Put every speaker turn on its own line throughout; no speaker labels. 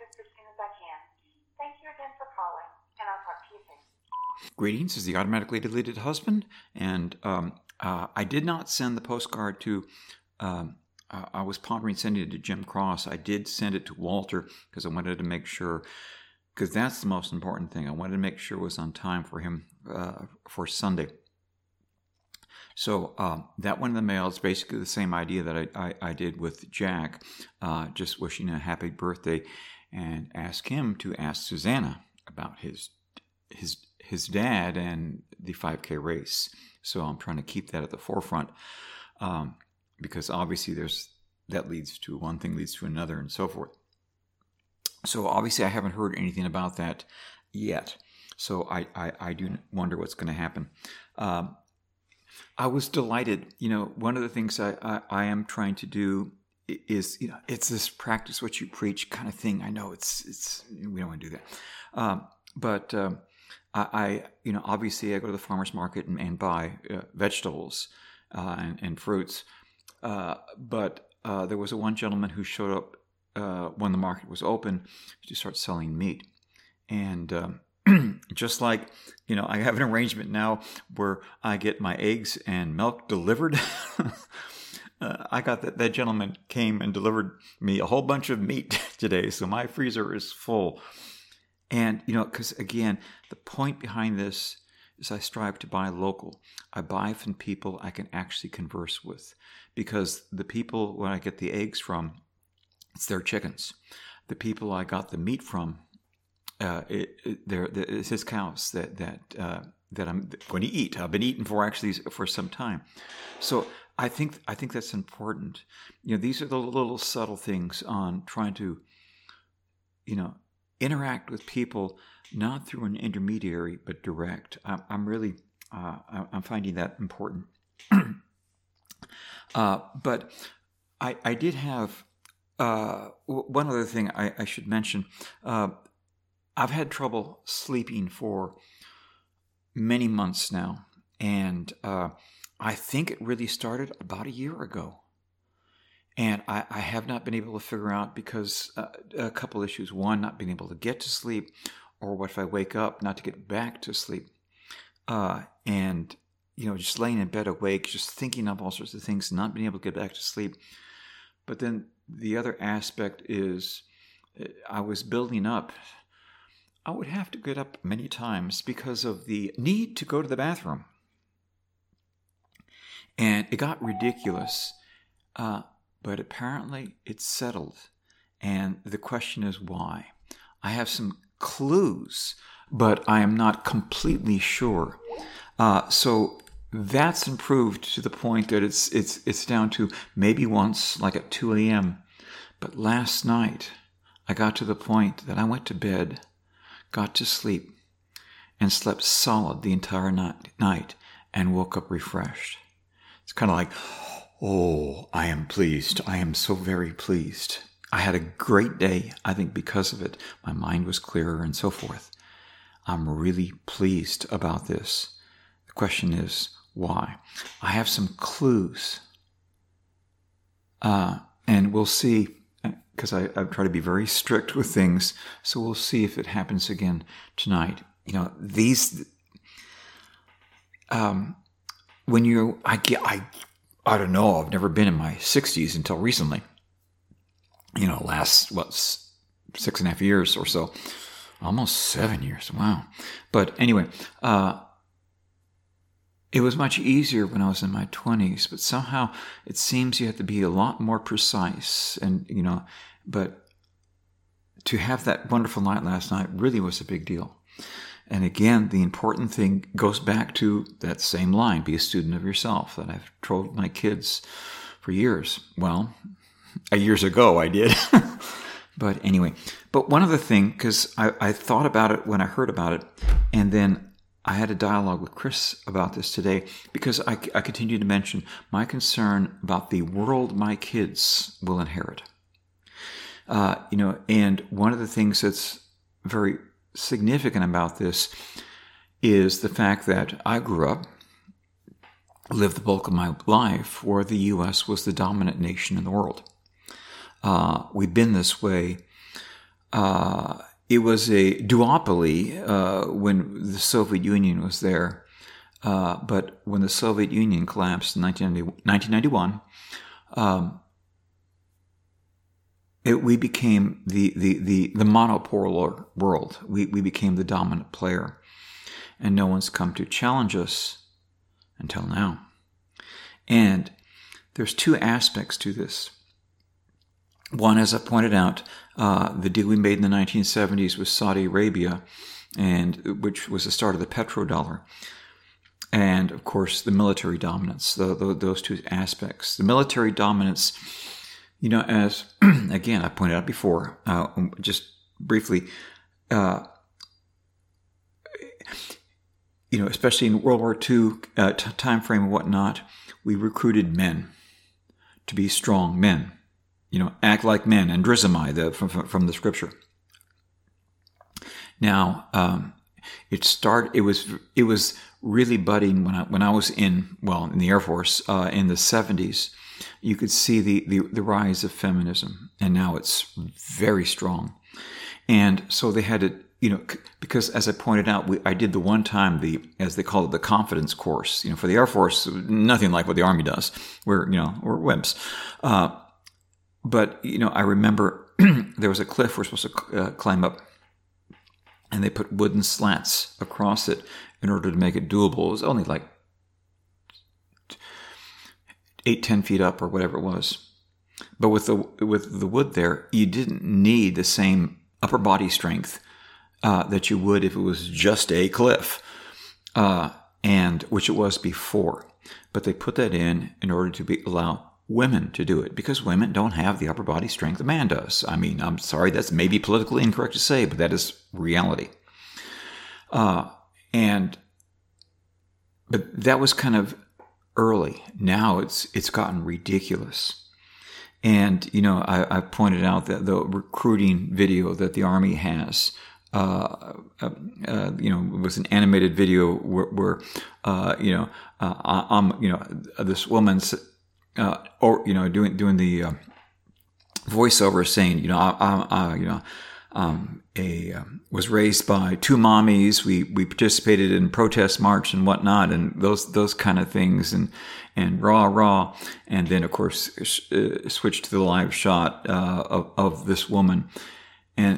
just as soon as I can. Thank you again for calling, and I'll talk to you soon.
Greetings, is the automatically deleted husband, and I did not send the postcard to, I was pondering sending it to Jim Cross. I did send it to Walter because I wanted to make sure, because that's the most important thing. I wanted to make sure it was on time for him for Sunday. So that went in the mail. It's basically the same idea that I did with Jack, just wishing a happy birthday and ask him to ask Susanna about his dad and the 5K race. So I'm trying to keep that at the forefront because obviously that leads to one thing leads to another and so forth. So obviously I haven't heard anything about that yet. So I do wonder what's going to happen. I was delighted. One of the things I am trying to do is, it's this practice what you preach kind of thing. I know it's we don't want to do that. But I obviously I go to the farmer's market and buy vegetables and fruits. But there was one gentleman who showed up when the market was open to start selling meat. And just like, I have an arrangement now where I get my eggs and milk delivered. I got that gentleman came and delivered me a whole bunch of meat today. So my freezer is full. And, because again, the point behind this is I strive to buy local. I buy from people I can actually converse with. Because the people, when I get the eggs from, it's their chickens. The people I got the meat from, it's his cows that I'm going to eat. I've been eating for some time. So I think that's important. These are the little subtle things on trying to, interact with people, not through an intermediary, but direct. I'm really, I'm finding that important. But I did have one other thing I should mention. I've had trouble sleeping for many months now, and I think it really started about a year ago. And I have not been able to figure out because a couple issues. One, not being able to get to sleep, or what if I wake up not to get back to sleep. And, just laying in bed awake, just thinking of all sorts of things, not being able to get back to sleep. But then the other aspect is I was building up. I would have to get up many times because of the need to go to the bathroom. And it got ridiculous. But apparently it's settled. And the question is why. I have some clues, but I am not completely sure. So that's improved to the point that it's down to maybe once, like at 2 a.m. But last night, I got to the point that I went to bed, got to sleep, and slept solid the entire night, and woke up refreshed. It's kind of like, oh, I am pleased. I am so very pleased. I had a great day. I think because of it, my mind was clearer and so forth. I'm really pleased about this. The question is, why? I have some clues. And we'll see, because I try to be very strict with things, so we'll see if it happens again tonight. I don't know, I've never been in my 60s until recently. Last, 6.5 years or so. Almost 7 years, wow. But anyway, it was much easier when I was in my 20s, but somehow it seems you have to be a lot more precise. And, but to have that wonderful night last night really was a big deal. And again, the important thing goes back to that same line, be a student of yourself, that I've told my kids for years. Well, years ago I did. But anyway, but one other thing, because I thought about it when I heard about it, and then I had a dialogue with Chris about this today, because I continue to mention my concern about the world my kids will inherit. And one of the things that's very significant about this is the fact that I grew up, lived the bulk of my life where the U.S. was the dominant nation in the world. We've been this way it was a duopoly when the Soviet Union was there. But when the Soviet Union collapsed in 1991, we became the monopolar world. We became the dominant player. And no one's come to challenge us until now. And there's two aspects to this. One, as I pointed out, the deal we made in the 1970s with Saudi Arabia, and which was the start of the petrodollar. And, of course, the military dominance, those two aspects. The military dominance, as, again, I pointed out before, just briefly, especially in World War II time frame and whatnot, we recruited men to be strong men. Act like men, andrizomai, from the scripture. Now, it was really budding when I was in the Air Force in the 70s. You could see the rise of feminism, and now it's very strong. And so they had to, because as I pointed out, I did the one time as they call it, the confidence course. For the Air Force, nothing like what the Army does. We're wimps. But I remember there was a cliff we're supposed to climb up, and they put wooden slats across it in order to make it doable. It was only like 8-10 feet up or whatever it was. But with the wood there, you didn't need the same upper body strength that you would if it was just a cliff, and which it was before. But they put that in order to allow women to do it, because women don't have the upper body strength a man does. I mean, I'm sorry, that's maybe politically incorrect to say, but that is reality. But that was kind of early. Now it's gotten ridiculous. And, I pointed out that the recruiting video that the Army has, was an animated video where this woman's, doing the voiceover saying, was raised by two mommies. We participated in protest march and whatnot, and those kind of things, and rah, and then of course switched to the live shot of this woman, and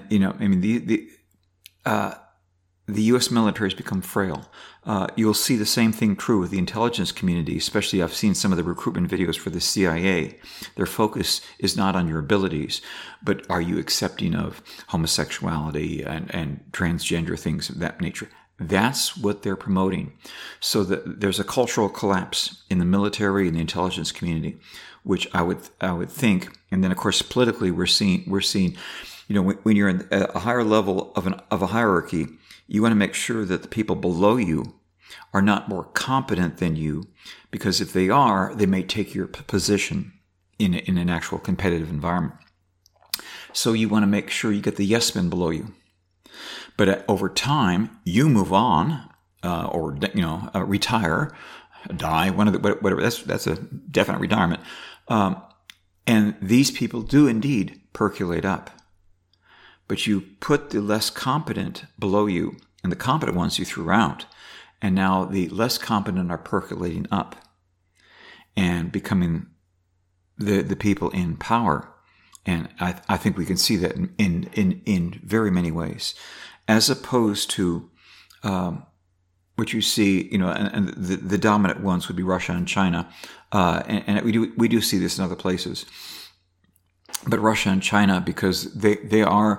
the U.S. military has become frail. You'll see the same thing true with the intelligence community, especially I've seen some of the recruitment videos for the CIA. Their focus is not on your abilities, but are you accepting of homosexuality and transgender things of that nature. That's what they're promoting. So that there's a cultural collapse in the military and the intelligence community, which I would think. And then, of course, politically, we're seeing, when you're in a higher level of a hierarchy, you want to make sure that the people below you are not more competent than you, because if they are, they may take your position in an actual competitive environment. So you want to make sure you get the yes men below you. But over time, you move on, or retire, die, whatever. That's a definite retirement. And these people do indeed percolate up. But you put the less competent below you, and the competent ones you threw out, and now the less competent are percolating up and becoming the people in power. And I think we can see that in very many ways, as opposed to what you see, and the dominant ones would be Russia and China, and we do see this in other places. But Russia and China, because they are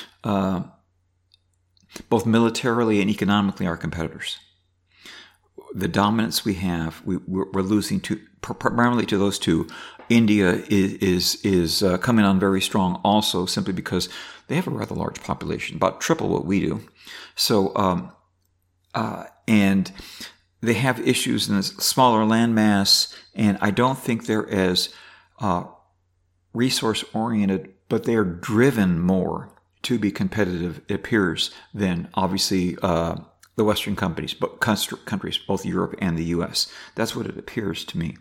both militarily and economically our competitors. The dominance we have, we're losing primarily to those two. India is coming on very strong also, simply because they have a rather large population, about triple what we do. So, and they have issues in a smaller landmass, and I don't think they're as resource-oriented, but they are driven more to be competitive, it appears, than obviously the Western countries, both Europe and the U.S. That's what it appears to me.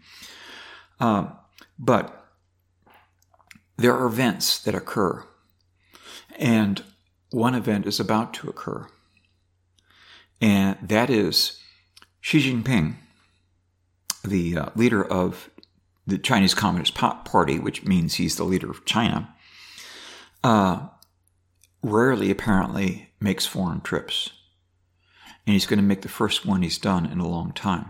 But there are events that occur, And one event is about to occur. And that is Xi Jinping, the leader of the Chinese Communist Party, which means he's the leader of China, rarely apparently makes foreign trips. And he's going to make the first one he's done in a long time.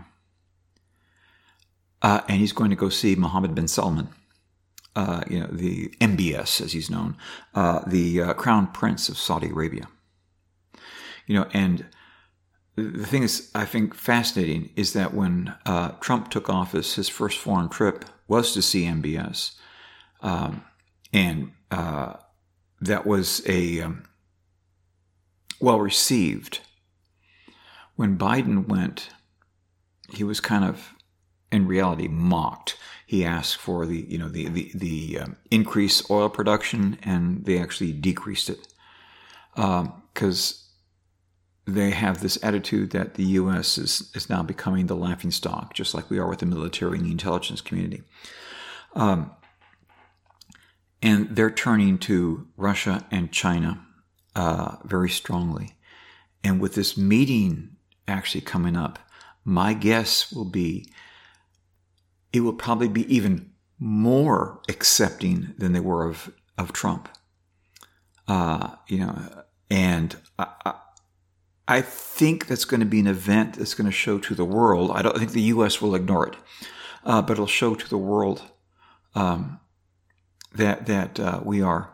And he's going to go see Mohammed bin Salman, the MBS, as he's known, the Crown Prince of Saudi Arabia. And the thing is, I think, fascinating is that when Trump took office, his first foreign trip was to see MBS. And that was well received. When Biden went, he was kind of, in reality, mocked. He asked for the increased oil production, and they actually decreased it because they have this attitude that the U.S. is now becoming the laughingstock, just like we are with the military and the intelligence community. And they're turning to Russia and China very strongly. And with this meeting actually coming up, my guess will be it will probably be even more accepting than they were of Trump. And I think that's going to be an event that's going to show to the world. I don't think the U.S. will ignore it, but it'll show to the world that we are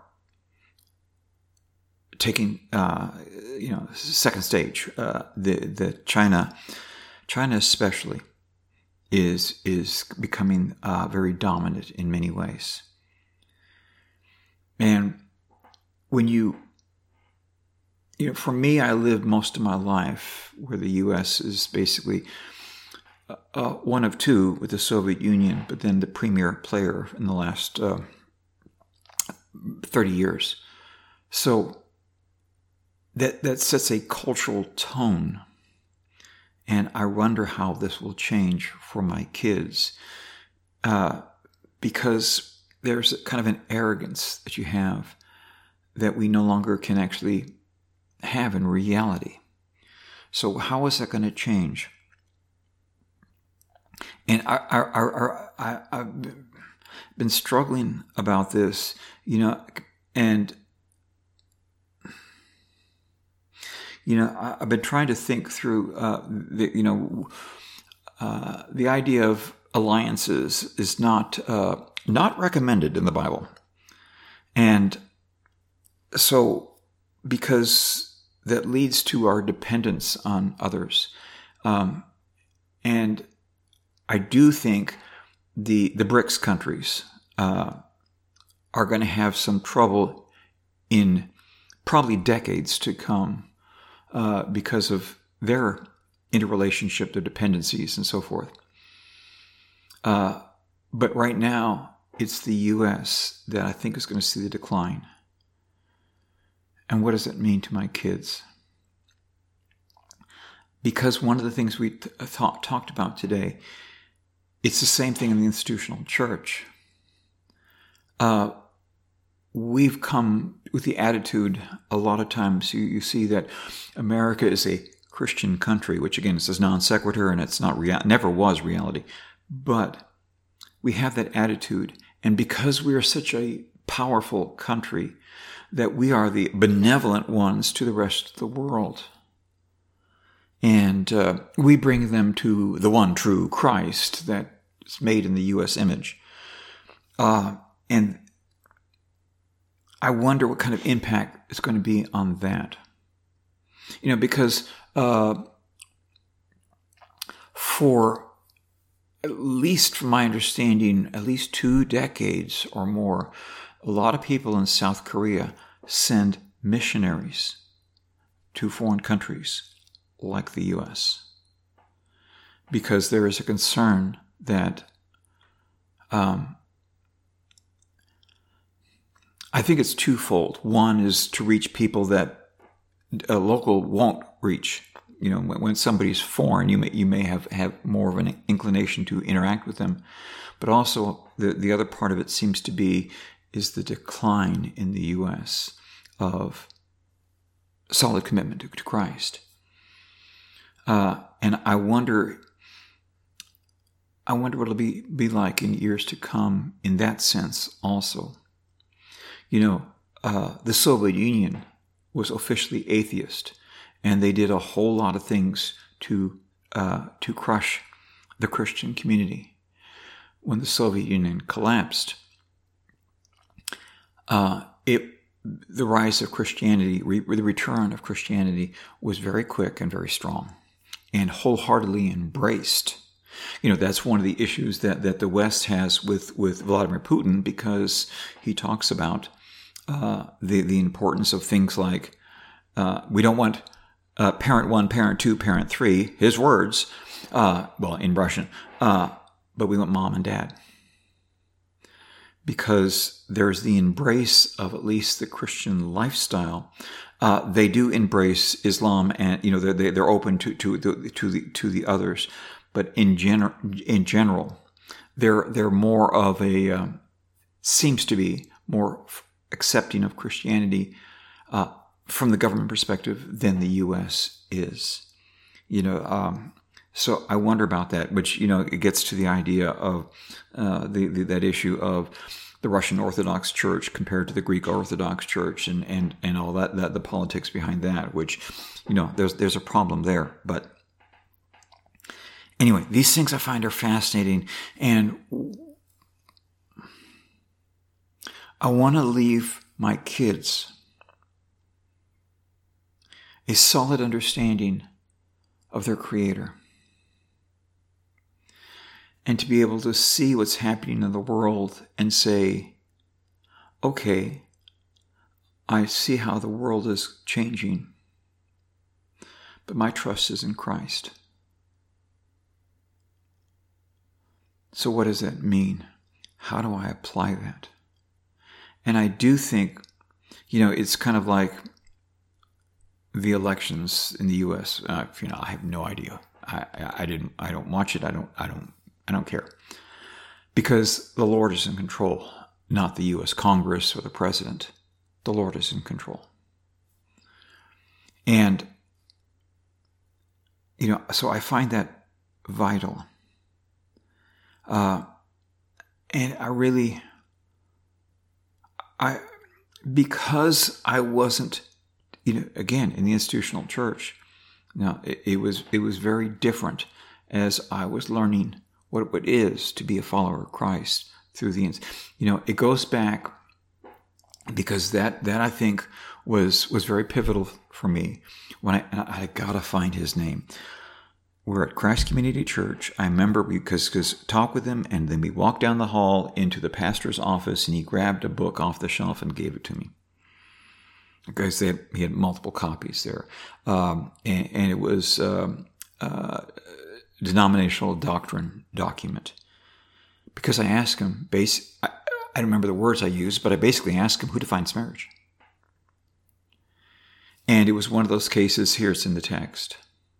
taking, second stage. The China especially is becoming very dominant in many ways. And when for me, I lived most of my life where the U.S. is basically one of two with the Soviet Union, but then the premier player in the last 30 years. So that sets a cultural tone. And I wonder how this will change for my kids, because there's kind of an arrogance that you have that we no longer can actually have in reality. So how is that going to change? And I've been struggling about this, and I've been trying to think through the idea of alliances is not recommended in the Bible, and so because that leads to our dependence on others, and I do think the BRICS countries are going to have some trouble in probably decades to come. Because of their interrelationship, their dependencies, and so forth. But right now, it's the U.S. that I think is going to see the decline. And what does it mean to my kids? Because one of the things we talked about today, it's the same thing in the institutional church. We've come with the attitude, a lot of times you see that America is a Christian country, which again is non sequitur and it's not never was reality. But we have that attitude, and because we are such a powerful country, that we are the benevolent ones to the rest of the world. And we bring them to the one true Christ that is made in the U.S. image. And I wonder what kind of impact it's going to be on that. Because for at least from my understanding, at least 2 decades or more, a lot of people in South Korea send missionaries to foreign countries like the U.S. because there is a concern that I think it's twofold. One is to reach people that a local won't reach. When somebody's foreign, you may have more of an inclination to interact with them. But also, the other part of it seems to be is the decline in the U.S. of solid commitment to Christ. And I wonder what it'll be like in years to come in that sense also. The Soviet Union was officially atheist, and they did a whole lot of things to crush the Christian community. When the Soviet Union collapsed, the rise of Christianity, the return of Christianity was very quick and very strong and wholeheartedly embraced. That's one of the issues that the West has with Vladimir Putin, because he talks about the importance of things like we don't want parent 1, parent 2, parent 3, his words, in Russian, but we want mom and dad. Because there's the embrace of at least the Christian lifestyle. They do embrace Islam, and they're open to the others. But in general, they're more of a seems to be more accepting of Christianity from the government perspective than the U.S. is. So I wonder about that, which, it gets to the idea of that issue of the Russian Orthodox Church compared to the Greek Orthodox Church and all that the politics behind that, which, there's a problem there. But anyway, these things I find are fascinating, and I want to leave my kids a solid understanding of their Creator, and to be able to see what's happening in the world and say, okay, I see how the world is changing, but my trust is in Christ. So what does that mean? How do I apply that? And I do think, it's kind of like the elections in the U.S. I have no idea. I don't watch it. I don't care, because the Lord is in control, not the U.S. Congress or the president. The Lord is in control. And, so I find that vital. And because I wasn't, again, in the institutional church, it was very different as I was learning what it is to be a follower of Christ through the, it goes back, because that I think was very pivotal for me when I got to find his name. We're at Christ Community Church. I remember because talked with him, and then we walked down the hall into the pastor's office, and he grabbed a book off the shelf and gave it to me. Because he had multiple copies there, and it was denominational doctrine document. Because I asked him, I don't remember the words I used, but I basically asked him, who defines marriage? And it was one of those cases, here it's in the text.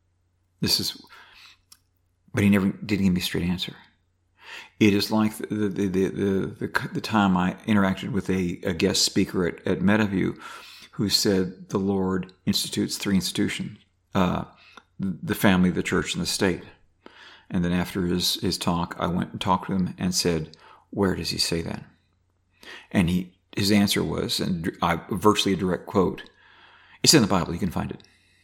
But he never did give me a straight answer. It is like the time I interacted with a guest speaker at Metaview, who said the Lord institutes 3 institutions, the family, the church, and the state. And then after his talk, I went and talked to him and said, where does he say that? And his answer was, and virtually a direct quote, it's in the Bible, you can find it.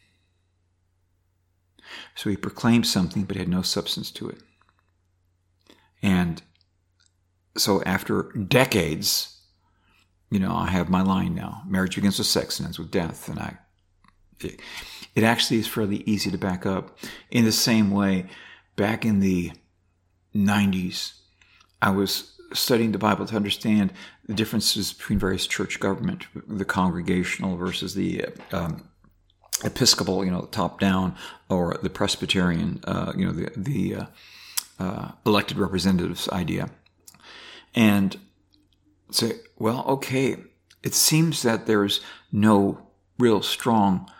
So he proclaimed something but had no substance to it. And so after decades, I have my line now. Marriage begins with sex and ends with death. And it actually is fairly easy to back up. In the same way, back in the 90s, I was studying the Bible to understand the differences between various church government, the congregational versus the Episcopal, top down, or the Presbyterian, the elected representatives idea. And say, well, okay, it seems that there's no real strong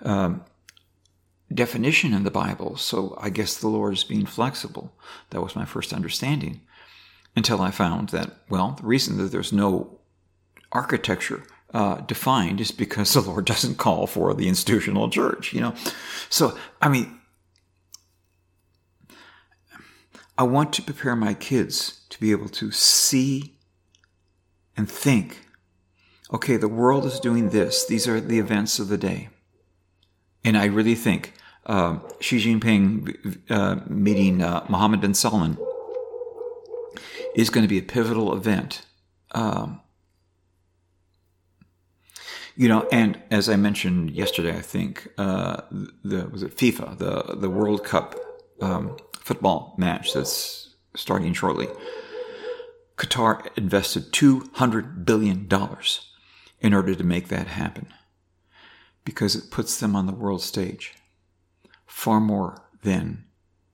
definition in the Bible, so I guess the Lord is being flexible. That was my first understanding, until I found that, the reason that there's no architecture defined is because the Lord doesn't call for the institutional church, So, I mean, I want to prepare my kids to be able to see and think, okay, the world is doing this. These are the events of the day. And I really think Xi Jinping meeting Mohammed bin Salman is going to be a pivotal event. And as I mentioned yesterday, I think was it FIFA, the World Cup football match that's starting shortly. Qatar invested $200 billion in order to make that happen, because it puts them on the world stage far more than.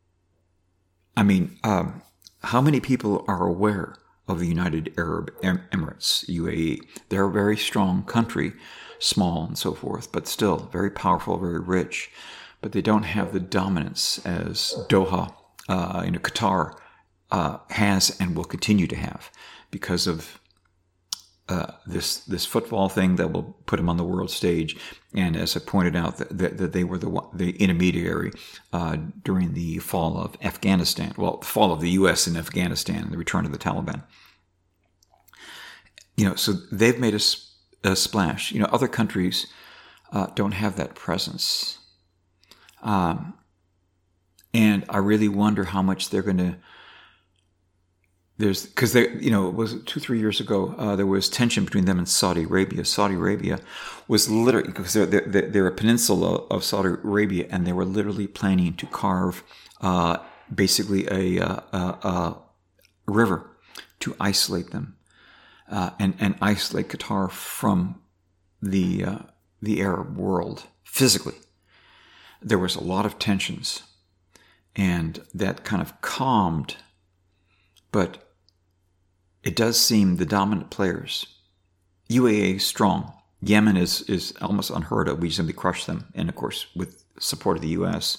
How many people are aware of the United Arab Emirates, UAE? They're a very strong country, small and so forth, but still very powerful, very rich. But they don't have the dominance as Doha, Qatar has and will continue to have, because of this football thing that will put them on the world stage. And as I pointed out, that they were the intermediary during the fall of Afghanistan. Well, the fall of the U.S. in Afghanistan and the return of the Taliban. So they've made a splash. Other countries don't have that presence. And I really wonder how much they're going to. Because it was 2-3 years ago, there was tension between them and Saudi Arabia. Saudi Arabia was literally, because they're a peninsula of Saudi Arabia, and they were literally planning to carve basically a river to isolate them and isolate Qatar from the Arab world physically. There was a lot of tensions, and that kind of calmed, but it does seem the dominant players. UAE is strong. Yemen is almost unheard of. We simply crushed them, and of course with support of the U.S.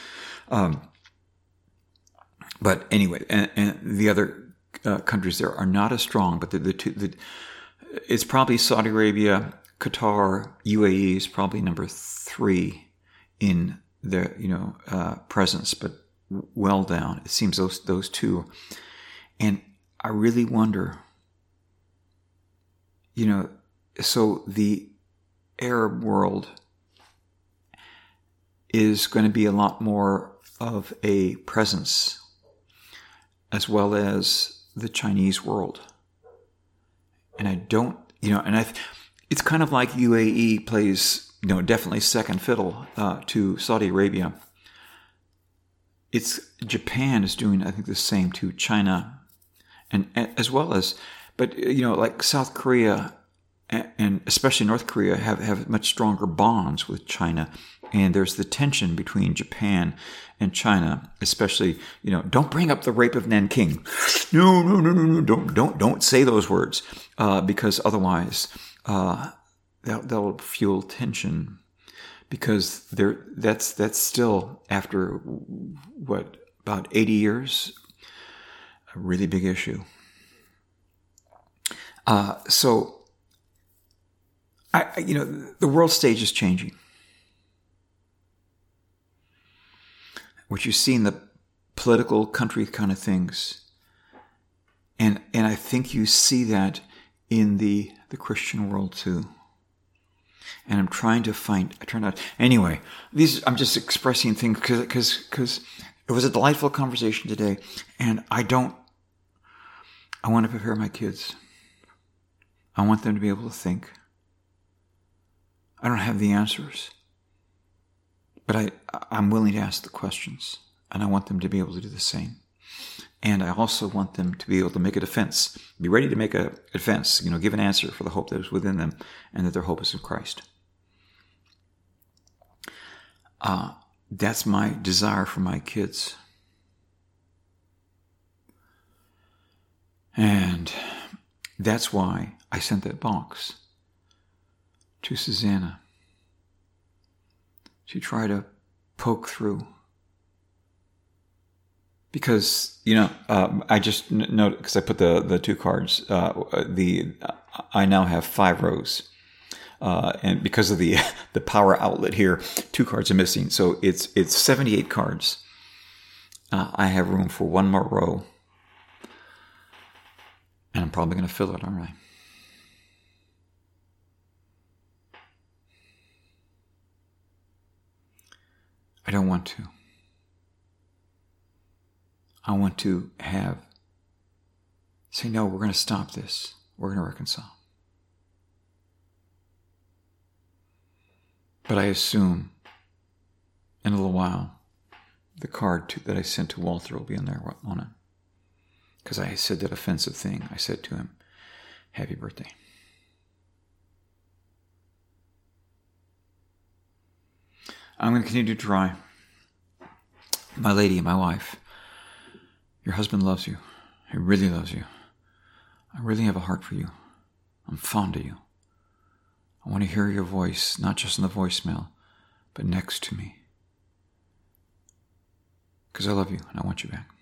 But anyway, and the other countries there are not as strong. But it's probably Saudi Arabia, Qatar, UAE is probably number 3 in their presence, but well down. It seems those two, and I really wonder, so the Arab world is going to be a lot more of a presence, as well as the Chinese world. And I don't, it's kind of like UAE plays, definitely second fiddle to Saudi Arabia. Japan is doing, I think, the same to China. And as well as, but like South Korea and especially North Korea have much stronger bonds with China, and there's the tension between Japan and China, especially don't bring up the rape of Nanking. No, don't say those words because otherwise that'll fuel tension, because that's still, after about 80 years. A really big issue. So the world stage is changing. What you see in the political country kind of things, and I think you see that in the Christian world too. And I'm trying to find. Anyway, I'm just expressing things because it was a delightful conversation today, and I want to prepare my kids. I want them to be able to think. I don't have the answers, but I'm willing to ask the questions, and I want them to be able to do the same. And I also want them to be able to make a defense, be ready to make a defense, give an answer for the hope that is within them, and that their hope is in Christ. That's my desire for my kids. And that's why I sent that box to Susanna to try to poke through. Because, I just noted, because I put the 2 cards, I now have 5 rows. and because of the power outlet here, 2 cards are missing. So it's 78 cards. I have room for 1 more row, and I'm probably going to fill it, aren't I? I don't want to. I want to say, no, we're going to stop this. We're going to reconcile. But I assume in a little while, the card that I sent to Walter will be in there, won't it? Because I said that offensive thing. I said to him, happy birthday. I'm going to continue to try. My lady, my wife, your husband loves you. He really loves you. I really have a heart for you. I'm fond of you. I want to hear your voice, not just in the voicemail, but next to me. Because I love you and I want you back.